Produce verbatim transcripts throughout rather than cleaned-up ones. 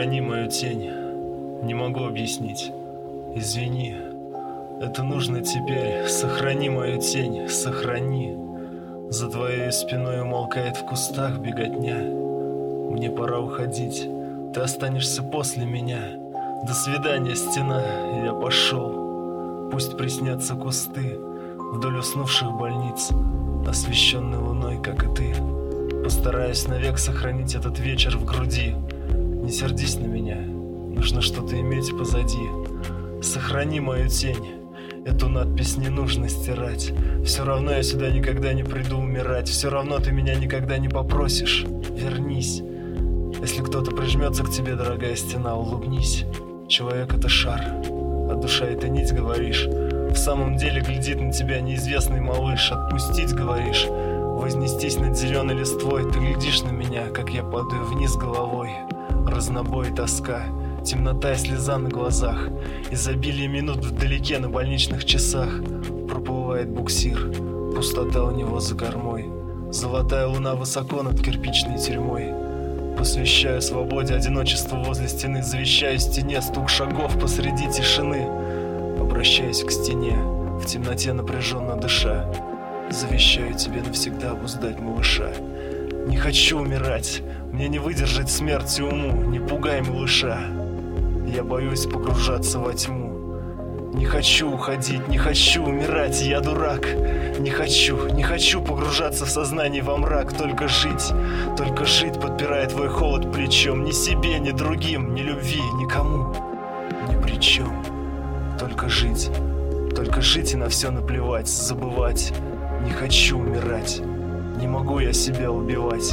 Сохрани мою тень. Не могу объяснить. Извини. Это нужно теперь. Сохрани мою тень. Сохрани. За твоей спиной умолкает в кустах беготня. Мне пора уходить. Ты останешься после меня. До свидания, стена. Я пошел. Пусть приснятся кусты вдоль уснувших больниц, освещенный луной, как и ты. Постараюсь навек сохранить этот вечер в груди. Не сердись на меня, нужно что-то иметь позади. Сохрани мою тень, эту надпись не нужно стирать. Все равно я сюда никогда не приду умирать. Все равно ты меня никогда не попросишь. Вернись. Если кто-то прижмется к тебе, дорогая стена, улыбнись. Человек — это шар, а душа — это нить, говоришь. В самом деле глядит на тебя неизвестный малыш. Отпустить, говоришь, вознестись над зеленой листвой. Ты глядишь на меня, как я падаю вниз головой. Разнобой и тоска, темнота и слеза на глазах. Изобилие минут вдалеке на больничных часах. Проплывает буксир, пустота у него за кормой. Золотая луна высоко над кирпичной тюрьмой. Посвящаю свободе одиночество возле стены. Завещаю стене стук шагов посреди тишины. Обращаюсь к стене, в темноте напряженно дыша. Завещаю тебе навсегда обуздать малыша. Не хочу умирать, мне не выдержать смерти уму. Не пугай малыша, я боюсь погружаться во тьму. Не хочу уходить, не хочу умирать, я дурак. Не хочу, не хочу погружаться в сознание во мрак. Только жить, только жить, подпирая твой холод плечом. Ни себе, ни другим, ни любви, никому, ни при чем. Только жить, только жить и на все наплевать, забывать. Не хочу умирать, не могу я себя убивать.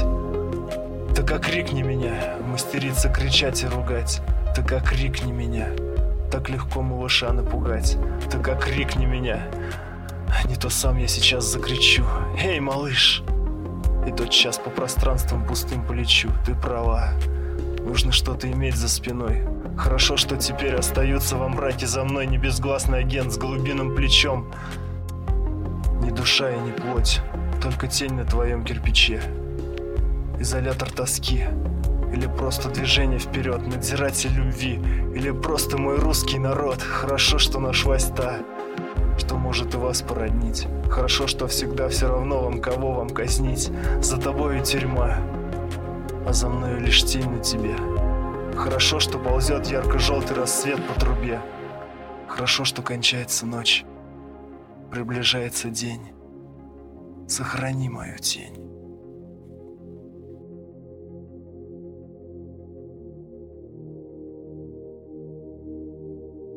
Так окрикни меня, мастерица кричать и ругать. Так окрикни меня, так легко малыша напугать. Так окрикни меня, не то сам я сейчас закричу: эй, малыш! И тотчас по пространствам пустым полечу. Ты права, нужно что-то иметь за спиной. Хорошо, что теперь остается во мраке за мной не безгласный агент с голубиным плечом. Ни душа и ни плоть, только тень на твоем кирпиче. Изолятор тоски, или просто движение вперед, надзиратель любви, или просто мой русский народ. Хорошо, что нашлась та, что может и вас породнить. Хорошо, что всегда все равно вам, кого вам казнить. За тобою тюрьма, а за мною лишь тень на тебе. Хорошо, что ползет ярко-желтый рассвет по трубе. Хорошо, что кончается ночь, приближается день. Сохрани мою тень.